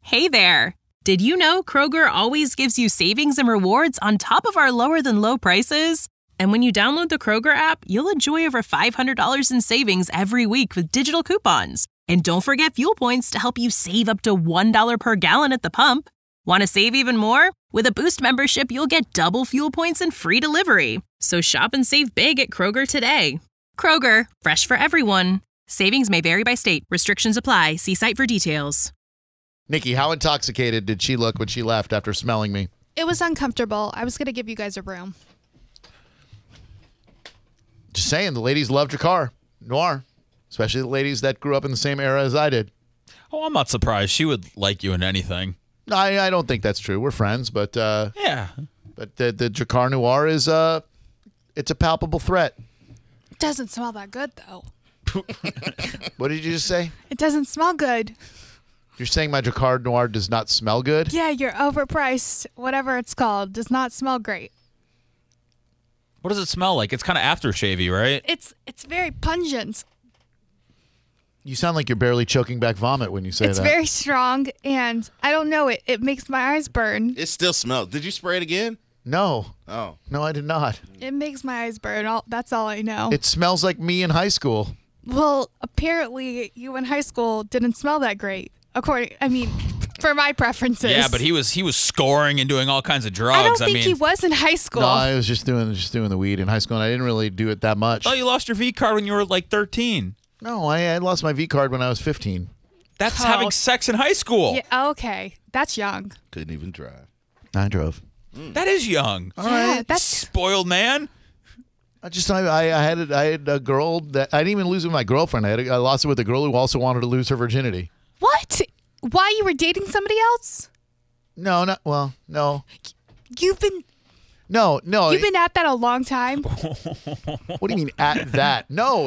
Hey there! Did you know Kroger always gives you savings and rewards on top of our lower-than-low prices? And when you download the Kroger app, you'll enjoy over $500 in savings every week with digital coupons. And don't forget fuel points to help you save up to $1 per gallon at the pump. Want to save even more? With a Boost membership, you'll get double fuel points and free delivery. So shop and save big at Kroger today. Kroger, fresh for everyone. Savings may vary by state. Restrictions apply. See site for details. Nikki, how intoxicated did she look when she left after smelling me? It was uncomfortable. I was going to give you guys a room. Just saying, the ladies love Drakkar Noir, especially the ladies that grew up in the same era as I did. Oh, I'm not surprised. She would like you in anything. No, I don't think that's true. We're friends, but Yeah. But the Drakkar Noir is it's a palpable threat. It doesn't smell that good, though. What did you just say? It doesn't smell good. You're saying my Drakkar Noir does not smell good? Yeah, your overpriced, whatever it's called, does not smell great. What does it smell like? It's kind of aftershavey, right? It's very pungent. You sound like you're barely choking back vomit when you say It's that. very strong, and I don't know, it makes my eyes burn. It still smells. Did you spray it again? No. Oh. No, I did not. It makes my eyes burn. That's all I know. It smells like me in high school. Well, apparently you in high school didn't smell that great. For my preferences. Yeah, but he was scoring and doing all kinds of drugs. I don't think he was in high school. No, I was just doing the weed in high school, and I didn't really do it that much. Oh, you lost your V card when you were like 13. No, I lost my V card when I was 15. That's Oh. having sex in high school. Yeah, okay. That's young. Couldn't even drive. I drove. That is young. Yeah, that's Spoiled man. I had a girl that I didn't even lose with my girlfriend. I lost it with a girl who also wanted to lose her virginity. what? Why you were dating somebody else? No. You've been You've been at that a long time What do you mean at that? No.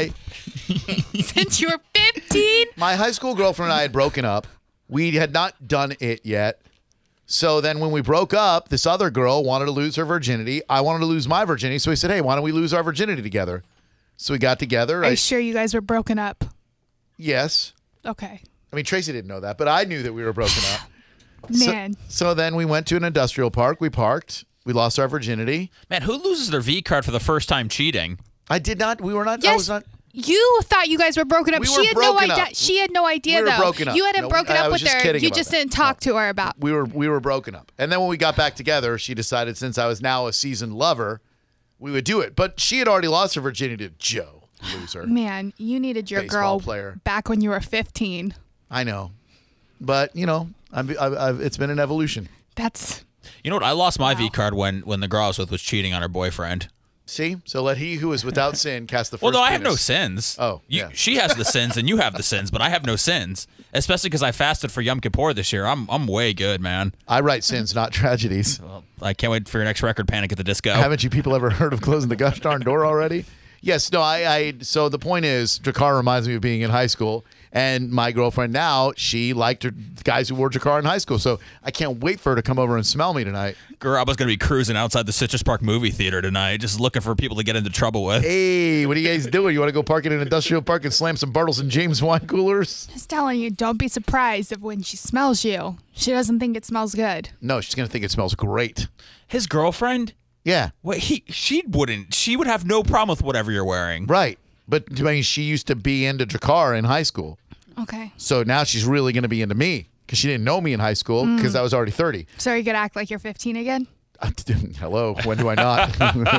since you were 15. My high school girlfriend and I had broken up. We had not done it yet. So then when we broke up, this other girl wanted to lose her virginity. I wanted to lose my virginity. So we said, hey, why don't we lose our virginity together? So we got together. Are you sure you guys were broken up? Yes. Okay. I mean, Tracy didn't know that, but I knew that we were broken up. Man. So then we went to an industrial park. We parked. We lost our virginity. Man, who loses their V card for the first time cheating? I did not. We were not. Yes. I was not. You thought you guys were broken up. We She were had no broken idea. up. She had no idea We were though. broken up. You hadn't No, broken I up was with just her. kidding You about just that. didn't talk to her about. We were broken up. And then when we got back together, she decided since I was now a seasoned lover, we would do it. But she had already lost her virginity to Joe, loser. Man, you needed your Baseball girl player. back when you were 15. I know, but I've it's been an evolution. That's You know what? I lost my V card when the girl I was with was cheating on her boyfriend. See, so let he who is without sin cast the first. Well, no, I have no penis. sins. Oh, yeah. She has the sins and you have the sins, but I have no sins. Especially because I fasted for Yom Kippur this year. I'm way good, man. I write sins, not tragedies. Well, I can't wait for your next record, Panic at the Disco. Haven't you people ever heard of closing the gosh darn door already? Yes, no, so the point is, Drakkar reminds me of being in high school, and my girlfriend now, she liked her guys who wore Drakkar in high school, so I can't wait for her to come over and smell me tonight. Girl, I was going to be cruising outside the Citrus Park movie theater tonight, just looking for people to get into trouble with. Hey, what are you guys doing? You want to go park in an industrial park and slam some Bartles and James wine coolers? just telling you. Don't be surprised if when she smells you, she doesn't think it smells good. No, she's going to think it smells great. His girlfriend? Yeah, Wait, she would have no problem with whatever you're wearing. right. But I mean, she used to be into Drakkar in high school. Okay. So now she's really going to be into me because she didn't know me in high school because I was already 30. So you could act like you're 15 again? Hello, when do I not?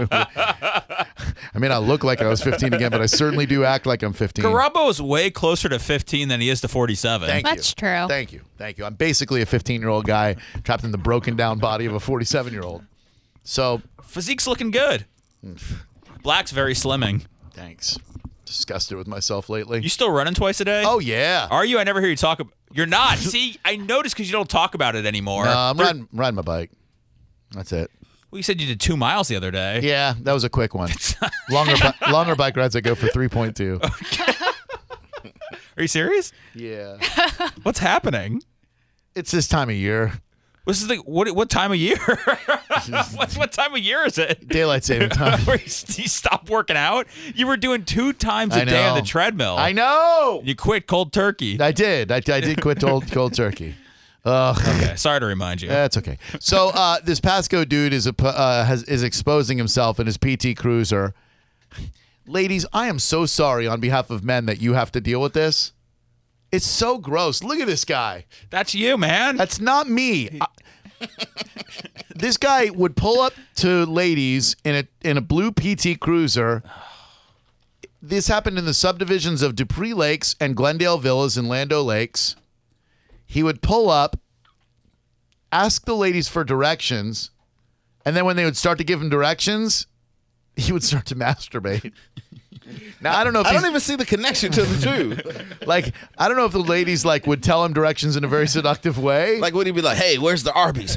I may not look like I was 15 again, but I certainly do act like I'm 15. Garabo is way closer to 15 than he is to 47. Thank you. That's true. Thank you. I'm basically a 15-year-old guy trapped in the broken down body of a 47-year-old. So, Physique's looking good. Black's very slimming. thanks. Disgusted with myself lately. You still running twice a day? Oh, yeah. Are you? I never hear you talk about. You're not. See, I noticed because you don't talk about it anymore. No, I'm riding my bike. That's it. Well, you said you did 2 miles the other day. Yeah, that was a quick one. Longer bike rides I go for 3.2. Are you serious? Yeah. What's happening? It's this time of year. This is the what time of year? what time of year is it? Daylight saving time. Where you stopped working out? You were doing 2 times a I day on know. the treadmill. I know. You quit cold turkey. I did. I did quit cold turkey. Okay, sorry to remind you. That's okay. So this Pasco dude is exposing himself in his PT Cruiser. Ladies, I am so sorry on behalf of men that you have to deal with this. It's so gross. Look at this guy. That's you, man. That's not me. This guy would pull up to ladies in a blue PT Cruiser. This happened in the subdivisions of Dupree Lakes and Glendale Villas in Land O'Lakes. He would pull up, ask the ladies for directions, and then when they would start to give him directions, he would start to masturbate. Now, I don't know if I don't even see the connection to the two. like, I don't know if the ladies like would tell him directions in a very seductive way. Like, would he be like, hey, where's the Arby's?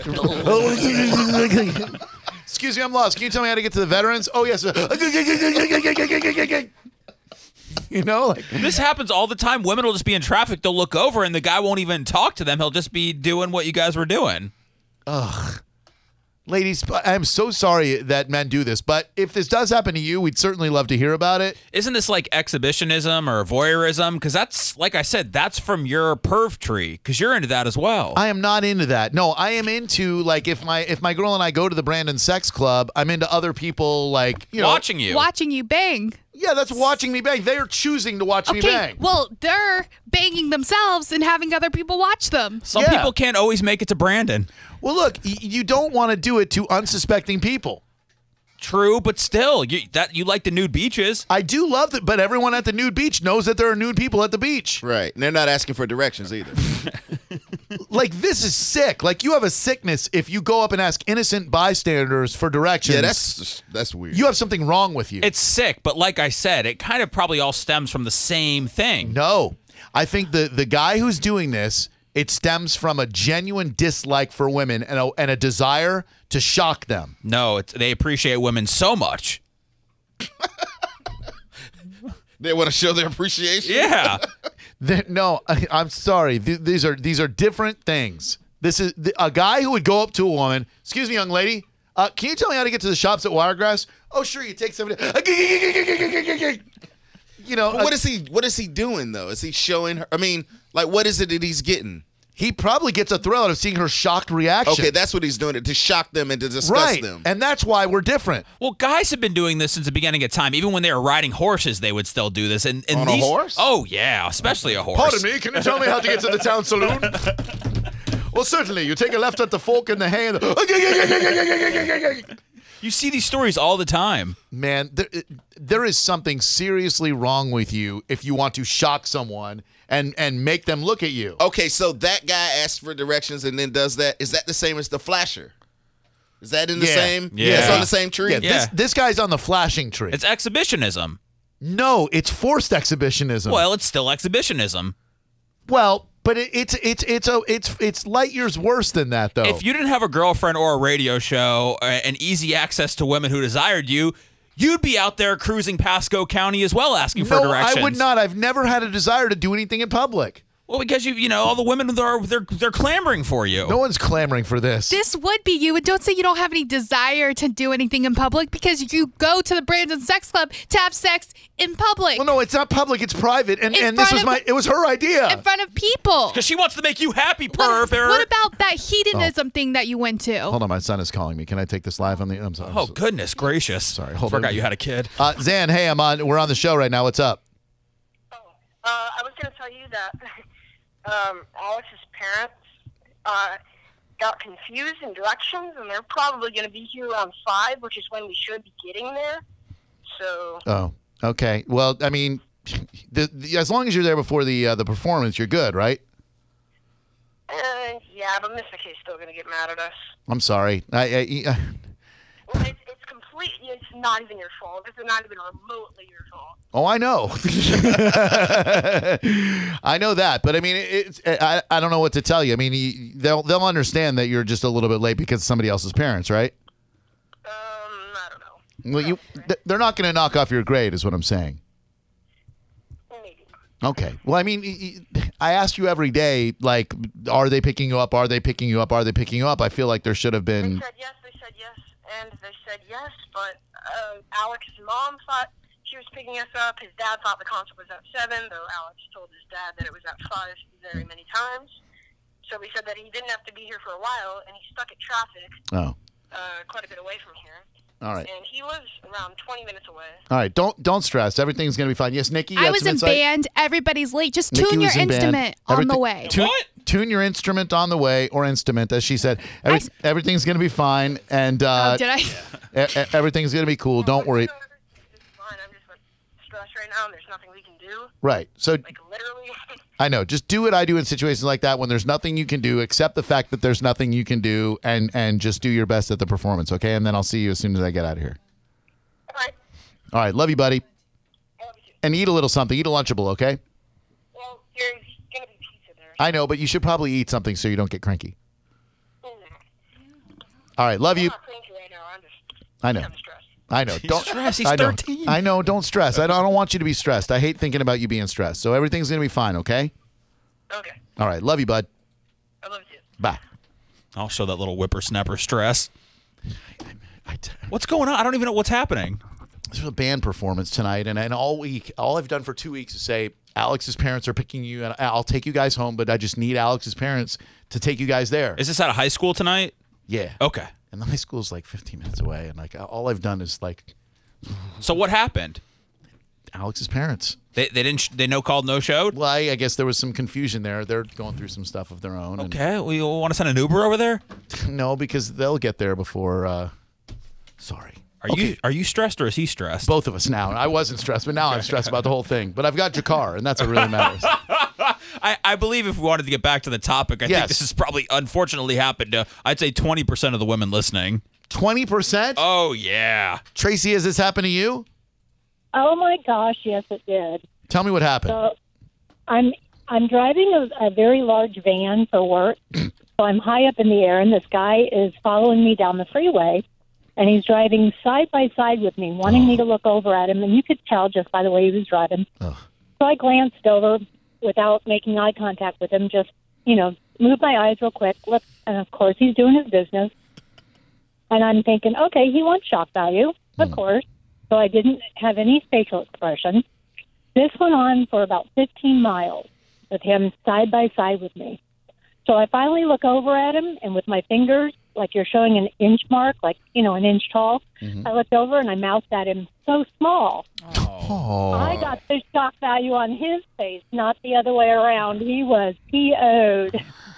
Excuse me, I'm lost. Can you tell me how to get to the veterans? Oh, yes. You know, like, This happens all the time. Women will just be in traffic. They'll look over, and the guy won't even talk to them. He'll just be doing what you guys were doing. ladies, I'm so sorry that men do this, but if this does happen to you, we'd certainly love to hear about it. Isn't this like exhibitionism or voyeurism? Because that's, like I said, that's from your perv tree. Because you're into that as well. I am not into that. No, I am into, like, if my girl and I go to the Brandon Sex Club, I'm into other people, like, you know. Watching you. Watching you bang. Yeah, that's watching me bang. They are choosing to watch me bang. Well, they're banging themselves and having other people watch them. Some people can't always make it to Brandon. Well, look, you don't want to do it to unsuspecting people. True, but still, you like the nude beaches. I do love that, but everyone at the nude beach knows that there are nude people at the beach. Right. And they're not asking for directions either. Like, this is sick. Like, you have a sickness if you go up and ask innocent bystanders for directions. Yeah, that's weird. You have something wrong with you. It's sick, but like I said, it kind of probably all stems from the same thing. No. I think the guy who's doing this, it stems from a genuine dislike for women and a desire to shock them. No, they appreciate women so much. They want to show their appreciation? Yeah. No, I'm sorry. These are different things. This is a guy who would go up to a woman. Excuse me, young lady. Can you tell me how to get to the shops at Wiregrass? Oh, sure. You take somebody. You know. But what is he doing though? Is he showing her? I mean, like, what is it that he's getting? He probably gets a thrill out of seeing her shocked reaction. Okay, that's what he's doing, to shock them and to disgust right. them. And that's why we're different. Well, guys have been doing this since the beginning of time. Even when they were riding horses, they would still do this. And On a horse? Oh, yeah, especially a horse. Pardon me, can you tell me how to get to the town saloon? Well, certainly. You take a left at the fork in the hay and You see these stories all the time. Man, there is something seriously wrong with you if you want to shock someone and make them look at you. Okay, so that guy asks for directions and then does that. Is that the same as the flasher? Is that in the same? Yeah. It's on the same tree? Yeah, this guy's on the flashing tree. It's exhibitionism. No, it's forced exhibitionism. Well, it's still exhibitionism. Well, but it's light years worse than that, though. If you didn't have a girlfriend or a radio show and easy access to women who desired you, you'd be out there cruising Pasco County as well, asking for directions. I would not. I've never had a desire to do anything in public. Well, because you know all the women they're clamoring for you. No one's clamoring for this. This would be you. And don't say you don't have any desire to do anything in public because you go to the Brandon Sex Club to have sex in public. Well, no, it's not public. It's private. And In this front was of- it was her idea. in front of people. Because she wants to make you happy, What perv. about that hedonism thing that you went to? Hold on, my son is calling me. Can I take this live on the? I'm sorry. Oh, goodness gracious. Sorry, hold Forgot on. you had a kid. Zan, hey, we're on the show right now. What's up? I was going to tell you that Alex's parents got confused in directions, and they're probably going to be here around 5, which is when we should be getting there. So. Oh, okay. Well, I mean, as long as you're there before the performance, you're good, right? Yeah, but Mr. K's still going to get mad at us. I'm sorry. Well, it's completely. It's not even your fault. It's not even remotely your fault. Oh, I know. I know that, but I mean, I don't know what to tell you. I mean, they'll understand that you're just a little bit late because of somebody else's parents, right? I don't know. Well, they're not going to knock off your grade, is what I'm saying. Maybe. Okay. Well, I mean, I ask you every day, like, are they picking you up? Are they picking you up? Are they picking you up? I feel like there should have been. They said yes, and they said yes, but Alex's mom thought she was picking us up. His dad thought the concert was at 7, though Alex told his dad that it was at 5 very many times. So we said that he didn't have to be here for a while, and he's stuck at traffic Oh, quite a bit away from here. all right. And he lives around 20 minutes away. All right, don't stress. Everything's going to be fine. Yes, Nikki, you I had was some in insight? band. Everybody's late. Just Nikki tune your was in band. instrument on the Everything- way. Tune your instrument on the way, or instrument, as she said. Everything's going to be fine, and Did I? everything's going to be cool. Don't worry. It's fine. I'm just stressed right now, and there's nothing we can do. Right. So Like, literally. I know. Just do what I do in situations like that when there's nothing you can do. Accept the fact that there's nothing you can do, and just do your best at the performance, okay? And then I'll see you as soon as I get out of here. All right. All right. Love you, buddy. I love you too. And eat a little something. Eat a Lunchable, okay? Well, there's going to be pizza there. I know, but you should probably eat something so you don't get cranky. All right. Love I'm you. not cranky right now. I'm just I know. kind of stressed. I know. Don't stressed. He's I know. 13. I know. Don't stress. I don't want you to be stressed. I hate thinking about you being stressed. So everything's going to be fine, okay? Okay. All right. Love you, bud. I love you too. Bye. I'll show that little whippersnapper stress. What's going on? I don't even know what's happening. There's a band performance tonight, and all week, all I've done for 2 weeks is say, Alex's parents are picking you, and I'll take you guys home, but I just need Alex's parents to take you guys there. Is this at a high school tonight? Yeah. Okay. And the high school's like 15 minutes away, and like all I've done is like So what happened? Alex's parents. They no called, no showed? Well, I guess there was some confusion there. They're going through some stuff of their own. and- Okay. We want to send an Uber over there? no, because they'll get there before. Sorry. Are you stressed or is he stressed? Both of us now. I wasn't stressed, but now I'm stressed about the whole thing. But I've got Jakar, and that's what really matters. I believe if we wanted to get back to the topic, I Yes. think this has probably unfortunately happened to, I'd say 20% of the women listening. 20%? Oh, yeah. Tracy, has this happened to you? Oh my gosh, yes, it did. Tell me what happened. So I'm driving a very large van for work. So I'm high up in the air, and this guy is following me down the freeway, and he's driving side by side with me, wanting me to look over at him, and you could tell just by the way he was driving. Ugh. So I glanced over without making eye contact with him, just, moved my eyes real quick, looked, and of course he's doing his business. And I'm thinking, okay, he wants shock value, of course. So I didn't have any facial expression. This went on for about 15 miles with him side by side with me. So I finally look over at him, and with my fingers, like you're showing an inch mark, like, an inch tall, I looked over and I mouthed at him, so small. Oh. I got the shock value on his face, not the other way around. He was PO'd.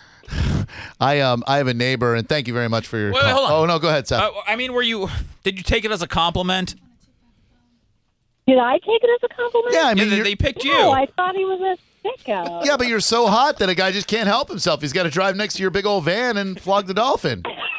I have a neighbor, and thank you very much for your Wait, call. hold on. Oh, no, go ahead, Seth. I mean, did you take it as a compliment? Did I take it as a compliment? yeah, I mean, Yeah, you're- they picked you. No, I thought he was a sicko. yeah, but you're so hot that a guy just can't help himself. He's got to drive next to your big old van and flog the dolphin.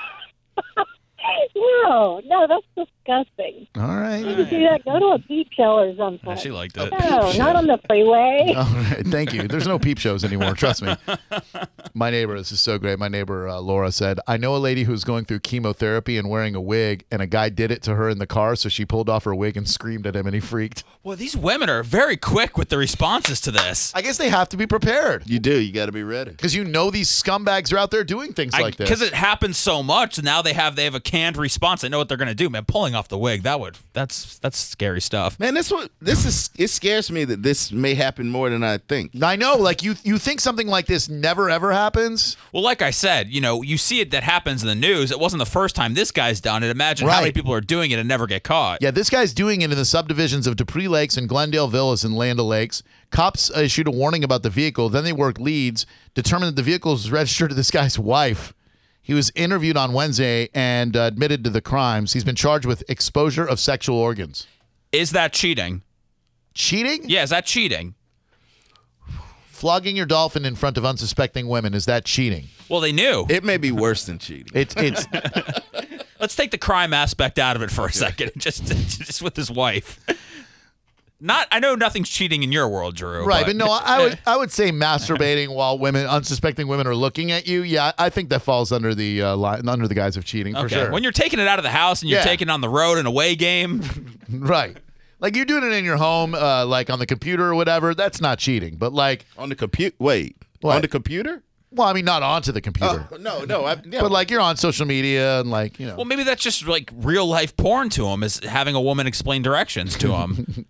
No, that's disgusting. All right. You should do that. Go to a peep show or something. Yeah, she liked it. No, not on the freeway. All right, thank you. There's no peep shows anymore. Trust me. My neighbor, this is so great. My neighbor, Laura, said, I know a lady who's going through chemotherapy and wearing a wig, and a guy did it to her in the car, so she pulled off her wig and screamed at him, and he freaked. Well, these women are very quick with the responses to this. I guess they have to be prepared You do. You got to be ready. because these scumbags are out there doing things like this. Because it happens so much. Now they have a canned response. They know what they're going to do. Man, pulling off the wig, that's scary stuff. Man, it scares me that this may happen more than I think. I know, like you think something like this never ever happens. Well, like I said, you see it that happens in the news. It wasn't the first time this guy's done it. Imagine how many Right. people are doing it and never get caught. Yeah, this guy's doing it in the subdivisions of Dupree Lakes and Glendale Villas and Land O'Lakes. Cops issued a warning about the vehicle. Then they worked leads, determined that the vehicle was registered to this guy's wife. He was interviewed on Wednesday and admitted to the crimes. He's been charged with exposure of sexual organs. Is that cheating? Cheating? Yeah, is that cheating? Flogging your dolphin in front of unsuspecting women, is that cheating? Well, they knew. It may be worse than cheating. It's Let's take the crime aspect out of it for a second, just with his wife. I know nothing's cheating in your world, Drew. right, but no, I would say masturbating while unsuspecting women are looking at you. Yeah, I think that falls under the under the guise of cheating for Okay. sure. When you're taking it out of the house and you're Yeah. taking it on the road in a away game, Right. Like you're doing it in your home, like on the computer or whatever. That's not cheating. But like, On the computer? Wait. What? On the computer? well, I mean, not onto the computer. Oh, no. But like you're on social media and like, well, maybe that's just like real life porn to him, is having a woman explain directions to him.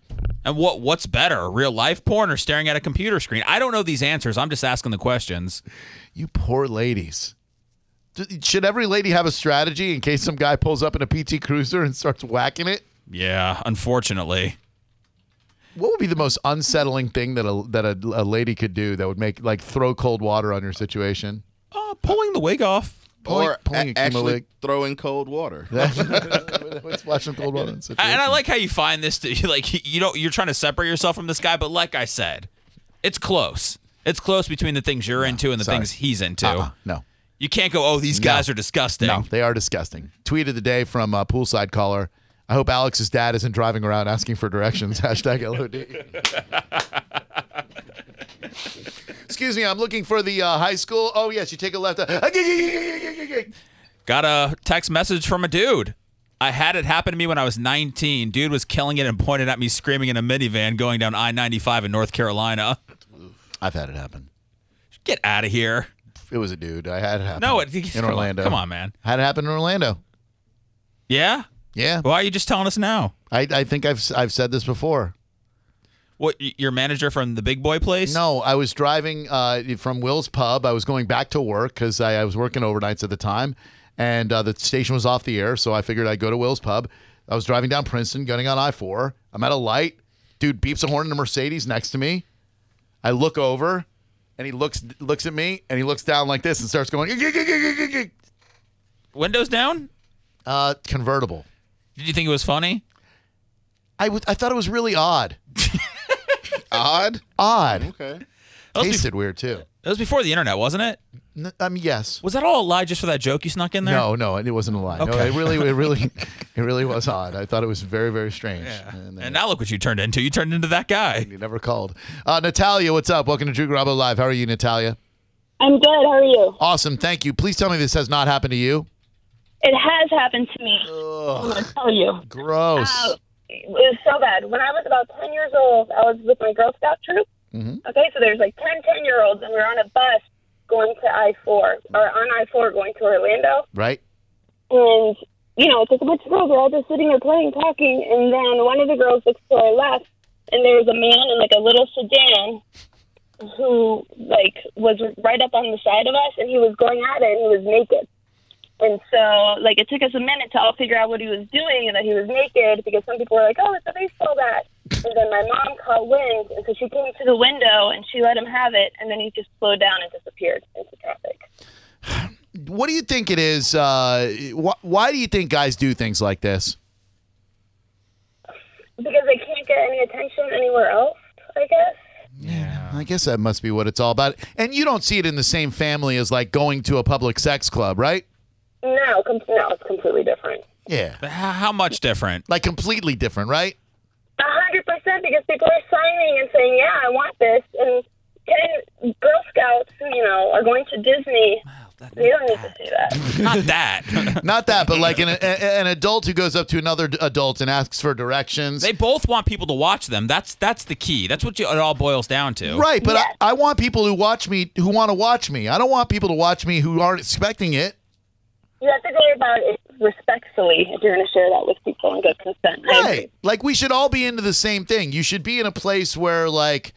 And what's better, real life porn or staring at a computer screen? I don't know these answers. I'm just asking the questions. You poor ladies. Should every lady have a strategy in case some guy pulls up in a PT Cruiser and starts whacking it? Yeah, unfortunately. What would be the most unsettling thing that a lady could do that would make, like, throw cold water on your situation? Pulling the wig off. Or pulling a actually wig. throwing cold water. Splash some cold water in the situation. And I like how you find this. You're trying to separate yourself from this guy, but like I said, it's close. It's close between the things you're into and the things he's into. No. You can't go, oh, these guys are disgusting. No, they are disgusting. Tweet of the day from Poolside Caller. I hope Alex's dad isn't driving around asking for directions. # LOD. Excuse me, I'm looking for the high school. Oh, yes, you take a left. Got a text message from a dude. I had it happen to me when I was 19. Dude was killing it and pointed at me screaming in a minivan going down I-95 in North Carolina. I've had it happen. Get out of here. It was a dude. I had it happen. No, in Orlando. Come on, man. Had it happen in Orlando. Yeah? Yeah. Why are you just telling us now? I think I've said this before. What, your manager from the big boy place? No, I was driving from Will's Pub. I was going back to work because I was working overnights at the time, and the station was off the air, so I figured I'd go to Will's Pub. I was driving down Princeton, getting on I-4. I'm at a light. Dude beeps a horn in a Mercedes next to me. I look over, and he looks at me, and he looks down like this and starts going, Windows down? Convertible. Did you think it was funny? I thought it was really odd. Odd? Okay. was Tasted weird, too. It was before the internet, wasn't it? Yes. Was that all a lie just for that joke you snuck in there? No, it wasn't a lie. Okay. No, it really was odd. I thought it was very, very strange. Yeah. And And now look what you turned into. You turned into that guy. you never called. Natalia, what's up? Welcome to Drew Garabo Live. How are you, Natalia? I'm good. How are you? Awesome. Thank you. Please tell me this has not happened to you. It has happened to me. I'm going to tell you. Gross. It was so bad. When I was about 10 years old, I was with my Girl Scout troop. Mm-hmm. Okay, so there's like 10-year-olds, and we were on a bus going to I-4, or on I-4 going to Orlando. Right? And, it's like a bunch of girls are all just sitting there playing, talking, and then one of the girls looks to our left, and there was a man in like a little sedan who was right up on the side of us, and he was going at it, and he was naked. And so, it took us a minute to all figure out what he was doing and that he was naked, because some people were like, oh, it's a baseball bat. And then my mom caught wind, and so she came to the window, and she let him have it, and then he just slowed down and disappeared into traffic. What do you think it is? Why do you think guys do things like this? Because they can't get any attention anywhere else, I guess. Yeah, I guess that must be what it's all about. And you don't see it in the same family as, going to a public sex club, right? No, it's completely different. Yeah. How much different? Completely different, right? 100%, because people are signing and saying, yeah, I want this. And 10 Girl Scouts, are going to Disney. They don't need to see that. Not that. Not that, but an adult who goes up to another adult and asks for directions. They both want people to watch them. That's the key. That's what it all boils down to. Right, but Yes. I want people who watch me who want to watch me. I don't want people to watch me who aren't expecting it. You have to go about it respectfully if you're going to share that with people and get consent. I agree. We should all be into the same thing. You should be in a place where,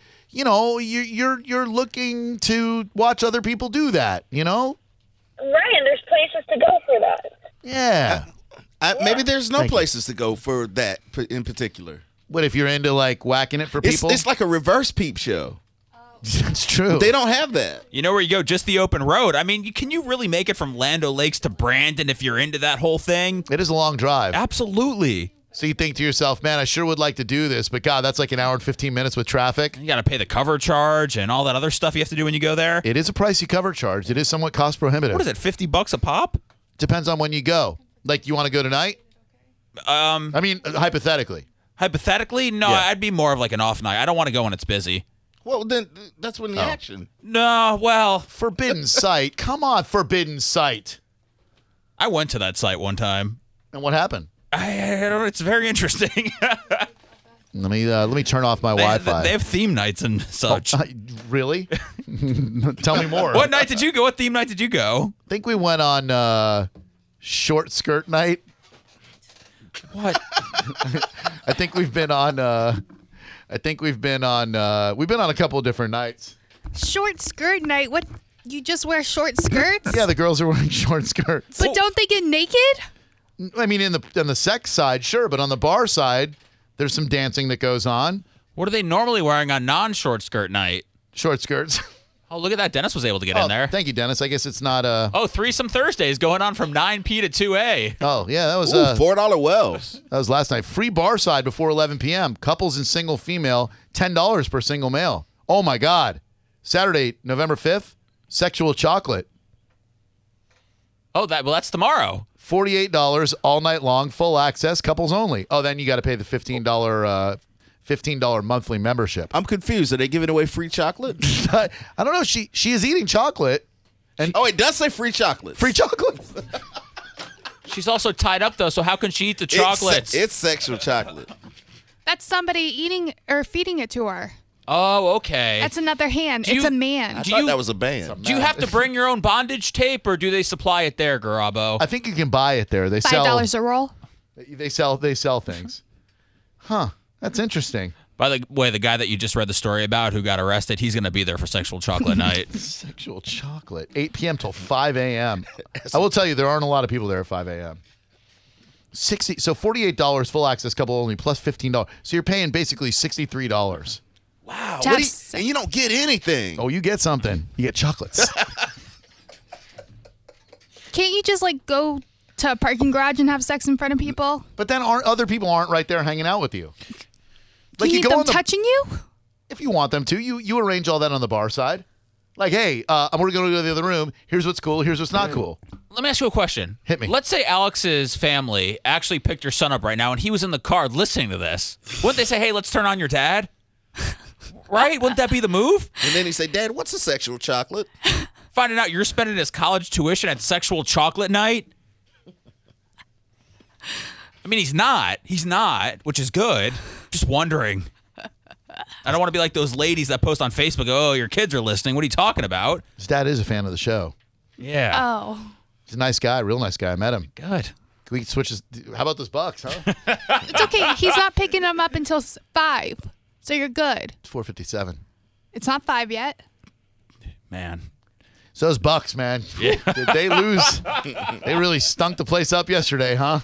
you're looking to watch other people do that, Right, and there's places to go for that. Yeah. Maybe there's no Thank you. places to go for that in particular. What if you're into, whacking it for people? It's like a reverse peep show. That's true. They don't have that. You know where you go? Just the open road. I mean, can you really make it from Land O'Lakes to Brandon if you're into that whole thing? It is a long drive. Absolutely. So you think to yourself, man, I sure would like to do this, but God, that's like an hour and 15 minutes with traffic. You got to pay the cover charge and all that other stuff you have to do when you go there. It is a pricey cover charge. It is somewhat cost prohibitive. What is it, $50 a pop? Depends on when you go. You want to go tonight? I mean, hypothetically. Hypothetically, no, Yeah. I'd be more of an off night. I don't want to go when it's busy. Well, then that's when the action. No, well, Forbidden Sight. Come on, Forbidden Sight. I went to that site one time. And what happened? I don't know. It's very interesting. Let me turn off my Wi-Fi. They have theme nights and such. Really? Tell me more. What night did you go? What theme night did you go? I think we went on short skirt night. What? I think we've been on I think we've been on a couple of different nights. Short skirt night. What? You just wear short skirts? Yeah, the girls are wearing short skirts. But don't they get naked? I mean, on the sex side, sure, but on the bar side, there's some dancing that goes on. What are they normally wearing on non-short skirt night? Short skirts. Oh, look at that. Dennis was able to get in there. Thank you, Dennis. I guess it's not Oh, Threesome Thursdays going on from 9P to 2A. Oh, yeah, that was $4 wells. That was last night. Free bar side before 11 p.m. Couples and single female, $10 per single male. Oh, my God. Saturday, November 5th, sexual chocolate. Oh, that's tomorrow. $48 all night long, full access, couples only. Oh, then you got to pay the $15 monthly membership. I'm confused. Are they giving away free chocolate? I don't know. She is eating chocolate. And it does say free chocolate. Free chocolate. She's also tied up, though, so how can she eat the chocolates? It's sexual chocolate. That's somebody eating or feeding it to her. Oh, okay. That's another hand. It's a man. I thought that was a band. Do you have to bring your own bondage tape, or do they supply it there, Garabo? I think you can buy it there. They $5 a roll. They sell things. Huh. That's interesting. By the way, the guy that you just read the story about who got arrested, he's going to be there for sexual chocolate night. Sexual chocolate. 8 p.m. till 5 a.m. I will tell you, there aren't a lot of people there at 5 a.m. So $48 full access, couple only, plus $15. So you're paying basically $63. Wow. And you don't get anything. Oh, you get something. You get chocolates. Can't you just go to a parking garage and have sex in front of people? But then other people aren't right there hanging out with you. Can you need them touching you? If you want them to, you arrange all that on the bar side. Like, hey, we're going to go to the other room. Here's what's cool. Here's what's not cool. Let me ask you a question. Hit me. Let's say Alex's family actually picked your son up right now, and he was in the car listening to this. Wouldn't they say, hey, let's turn on your dad? Right? Wouldn't that be the move? And then he say, Dad, what's a sexual chocolate? Finding out you're spending his college tuition at sexual chocolate night? I mean, he's not, which is good. Just wondering. I don't want to be like those ladies that post on Facebook, oh, your kids are listening. What are you talking about? His dad is a fan of the show. Yeah. Oh. He's a nice guy, real nice guy. I met him. Good. Can we switch his... How about those Bucks, huh? It's okay. He's not picking them up until 5. So you're good. It's 4:57. It's not 5 yet. Man. So those Bucks, man. Yeah. Did they lose? They really stunk the place up yesterday, huh?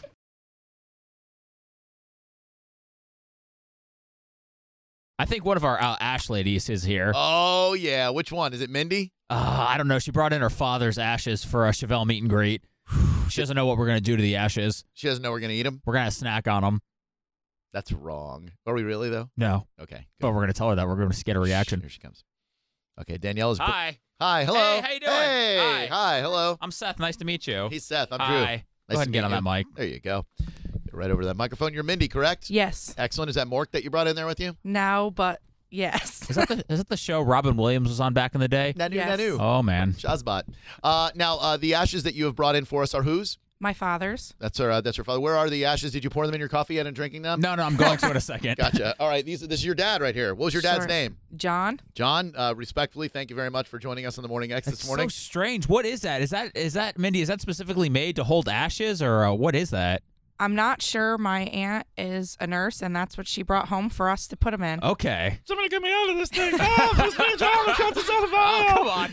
I think one of our Ash ladies is here. Oh, yeah. Which one? Is it Mindy? I don't know. She brought in her father's ashes for a Chevelle meet and greet. She doesn't know what we're going to do to the ashes. She doesn't know we're going to eat them? We're going to snack on them. That's wrong. Are we really, though? No. Okay. But we're going to tell her that. We're going to get a reaction. Here she comes. Okay, Danielle is... Hi. Hi, hello. Hey, how you doing? Hey, hi, hello. I'm Seth. Nice to meet you. He's Seth. I'm Drew. Hi. Nice Go ahead to and get meet on you. that mic. There you go. Get right over to that microphone. You're Mindy, correct? Yes. Excellent. Is that Mork that you brought in there with you? No, but yes. Is that the show Robin Williams was on back in the day? Nanu, Yes. Nanu. Oh, man. Shazbot. Now, the ashes that you have brought in for us are whose? My father's. That's her father. Where are the ashes? Did you pour them in your coffee yet and drinking them? No, I'm going to in a second. Gotcha. All right. This is your dad right here. What was your dad's Sure. name? John. John, respectfully, thank you very much for joining us on the Morning X this It's morning. so strange. What is that? Is that Mindy? Is that specifically made to hold ashes, or what is that? I'm not sure. My aunt is a nurse, and that's what she brought home for us to put them in. Okay. Somebody get me out of this thing. Oh, this man John cut this out of Come on.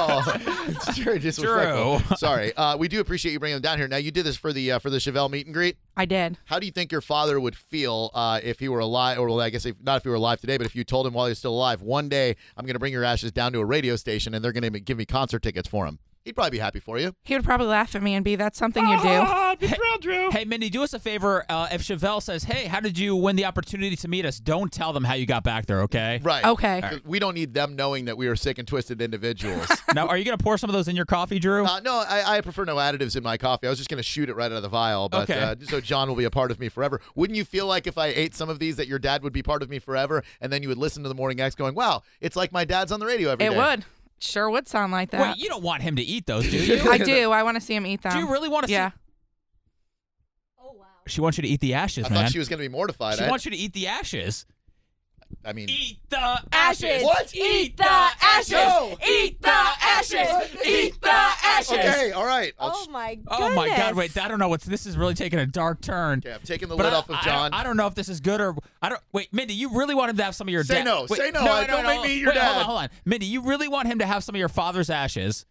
It's very disrespectful. Sorry. We do appreciate you bringing them down here. Now, you did this for the Chevelle meet and greet. I did. How do you think your father would feel if he were alive, or I guess not if he were alive today, but if you told him while he was still alive, one day I'm going to bring your ashes down to a radio station and they're going to give me concert tickets for him? He'd probably be happy for you. He would probably laugh at me and be, that's something you do. I'd be thrilled, Drew. Hey, Mindy, do us a favor. If Chevelle says, hey, how did you win the opportunity to meet us? Don't tell them how you got back there, okay? Right. Okay. Right. We don't need them knowing that we are sick and twisted individuals. Now, are you going to pour some of those in your coffee, Drew? No, I prefer no additives in my coffee. I was just going to shoot it right out of the vial, but Okay. So John will be a part of me forever. Wouldn't you feel like if I ate some of these that your dad would be part of me forever, and then you would listen to the Morning X going, wow, it's like my dad's on the radio every day? It would. Sure would sound like that. Wait, you don't want him to eat those, do you? I do. I want to see him eat them. Do you really want to Yeah. see? She wants you to eat the ashes, I man. thought she was going to be mortified. She wants you to eat the ashes. I mean, Eat the ashes. What? Eat the ashes. No. Eat the ashes. Eat the ashes. okay, all right. Oh my goodness. Oh my God! Wait, I don't know what's. This is really taking a dark turn. Okay, I've taken the But lid off of John. I don't know if this is good or I don't. Wait, Mindy, you really want him to have some of your Say dad? no. Wait, Say no. Don't make me eat your Wait, dad. Hold on. Mindy, you really want him to have some of your father's ashes?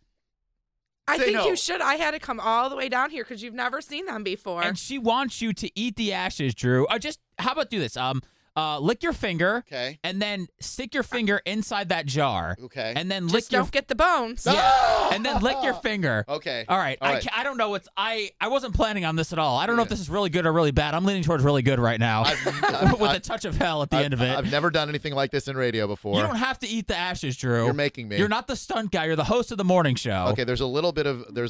I Say think no. you should. I had to come all the way down here because you've never seen them before. And she wants you to eat the ashes, Drew. Just how about do this? Lick your finger. Okay. And then stick your finger inside that jar. Okay. And then Just lick your don't get the bones. yeah. And then lick your finger. Okay. All right. All right. I don't know what's I wasn't planning on this at all. I don't know if this is really good or really bad. I'm leaning towards really good right now. With a touch of hell at the end of it. I've never done anything like this in radio before. You don't have to eat the ashes, Drew. You're making me. You're not the stunt guy. You're the host of the morning show. Okay, there's a little bit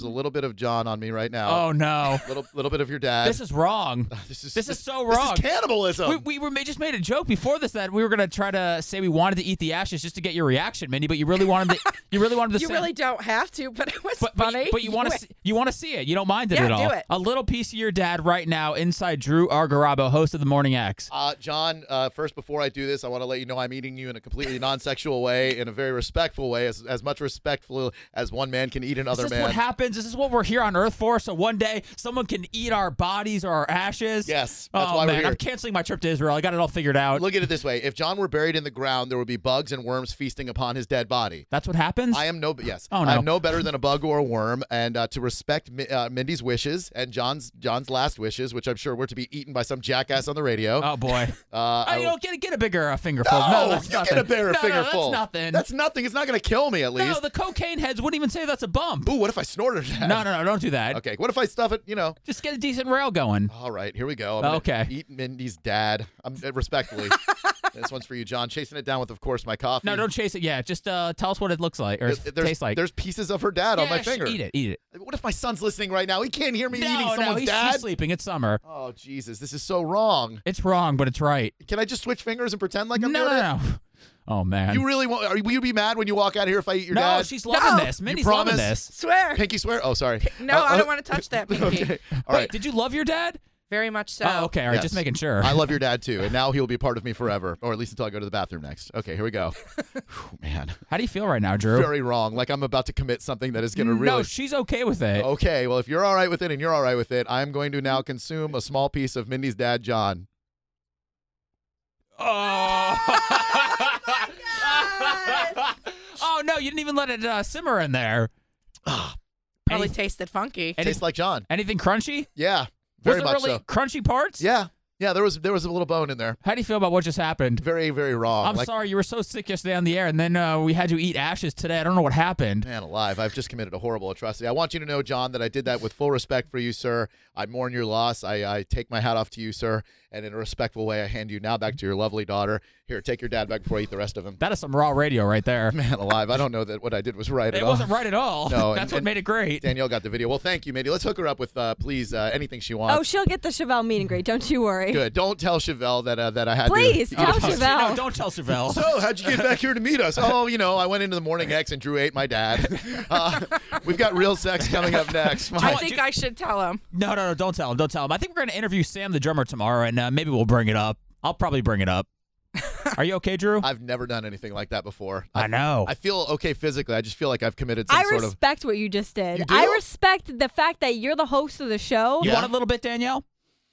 of John on me right now. Oh no. Little bit of your dad. This is wrong. This is so wrong. This is cannibalism. We just made a joke before this that we were gonna try to say we wanted to eat the ashes just to get your reaction, Mindy. But you really wanted to. You really wanted to. You say, really don't have to, but it was But funny. you want to see it. You don't mind it Yeah, at all. do it. A little piece of your dad right now inside Drew Argarabo, host of the Morning X. John, first, before I do this, I want to let you know I'm eating you in a completely non-sexual way, in a very respectful way, as much respectful as one man can eat another Is this man. what happens? Is this what we're here on Earth for? So one day someone can eat our bodies or our ashes? Yes, that's oh, why man, we're here. I'm canceling my trip to Israel. I got it all figured out. Look at it this way: if John were buried in the ground, there would be bugs and worms feasting upon his dead body. That's what happens? I am yes. Oh, no. I'm no better than a bug or a worm, and to respect Mindy's wishes and John's last wishes, which I'm sure were to be eaten by some jackass on the radio. Oh boy! Get a bigger fingerful. No, that's you nothing. get a bigger fingerful. That's nothing. That's nothing. It's not going to kill me, at least. No, the cocaine heads wouldn't even say that's a bump. Ooh, what if I snorted that? No, don't do that. Okay, what if I stuff it? Just get a decent rail going. All right, here we go. I'm gonna Okay. Eat Mindy's dad. Respectfully. This one's for you, John. Chasing it down with, of course, my coffee. No, don't chase it. Yeah, just tell us what it looks like or tastes like. There's pieces of her dad on my finger. Eat it. What if my son's listening right now? He can't hear me eating No, someone's he's dad. sleeping. It's summer. Oh, Jesus, this is so wrong. It's wrong, but it's right. Can I just switch fingers and pretend like I'm doing it? No. Oh man. You really want? Will you be mad when you walk out of here if I eat your No, dad? she's loving this. Mindy's loving this. Swear. Pinky swear? Oh, sorry. No, I don't want to touch that, Pinky. Okay. All right. Wait, did you love your dad? Very much so. Oh, okay. All right, Yes. just making sure. I love your dad too, and now he'll be a part of me forever, or at least until I go to the bathroom next. Okay, here we go. Whew, man, How do you feel right now, Drew? very wrong. Like I'm about to commit something that is going to really. No, she's okay with it. Okay, well, if you're all right with it and you're all right with it, I'm going to now consume a small piece of Mindy's dad, John. Oh. Oh no, you didn't even let it simmer in there. Probably tasted funky. Tastes like John. Anything crunchy? Yeah, very Was it much really so. crunchy parts? Yeah, there was a little bone in there. How do you feel about what just happened? Very, very wrong. I'm sorry, you were so sick yesterday on the air, and then we had you eat ashes today. I don't know what happened. Man alive, I've just committed a horrible atrocity. I want you to know, John, that I did that with full respect for you, sir. I mourn your loss. I take my hat off to you, sir. And in a respectful way, I hand you now back to your lovely daughter. Here, take your dad back before I eat the rest of him. That is some raw radio right there. Man alive, I don't know that what I did was right at It all. wasn't right at all. No, That's what made it great. Danielle got the video. Well, thank you, Mindy. Let's hook her up with, please, anything she wants. Oh, she'll get the Chevelle meet and greet. Don't you worry. Good. Don't tell Chevelle that I had Please, to. tell No, Chevelle. don't tell Chevelle. So, how'd you get back here to meet us? Oh, I went into the Morning X and Drew ate my dad. We've got real sex coming up next. I think I should tell him. No, don't tell him. Don't tell him. I think we're going to interview Sam the drummer tomorrow, and maybe we'll bring it up. I'll probably bring it up. Are you okay, Drew? I've never done anything like that before. I know. I feel okay physically. I just feel like I've committed some I sort of. respect what you just did. You do? I respect the fact that you're the host of the show. You want a little bit, Danielle?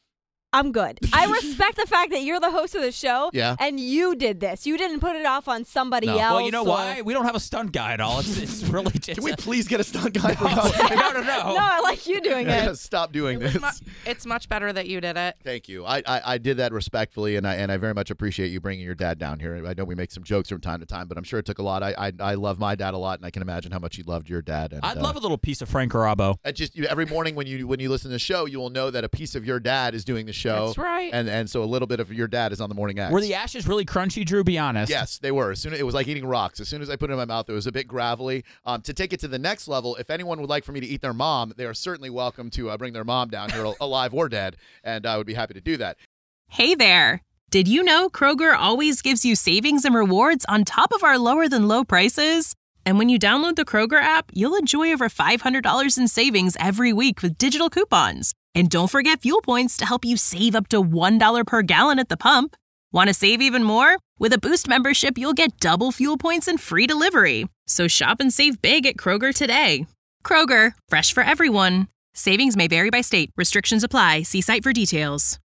I'm good. I respect the fact that you're the host of the show. Yeah. And you did this. You didn't put it off on somebody No. else. Well, you know or- why? We don't have a stunt guy at all. It's really just. Can we please get a stunt guy for No, no. No, I like you doing it. Stop doing this. It's much better that you did it. Thank you. I did that respectfully, and I very much appreciate you bringing your dad down here. I know we make some jokes from time to time, but I'm sure it took a lot. I love my dad a lot, and I can imagine how much he loved your dad. And, I'd love a little piece of Frank Garabo. Every morning when you listen to the show, you will know that a piece of your dad is doing the show. That's right. And so a little bit of your dad is on the Morning X. Were the ashes really crunchy, Drew? Be honest. Yes, they were. It was like eating rocks. As soon as I put it in my mouth, it was a bit gravelly. To take it to the next level, if anyone would like for me to eat their mom, they are certainly welcome to bring their mom down here, alive or dead, and I would be happy to do that. Hey there. Did you know Kroger always gives you savings and rewards on top of our lower than low prices? And when you download the Kroger app, you'll enjoy over $500 in savings every week with digital coupons. And don't forget fuel points to help you save up to $1 per gallon at the pump. Want to save even more? With a Boost membership, you'll get double fuel points and free delivery. So shop and save big at Kroger today. Kroger, fresh for everyone. Savings may vary by state. Restrictions apply. See site for details.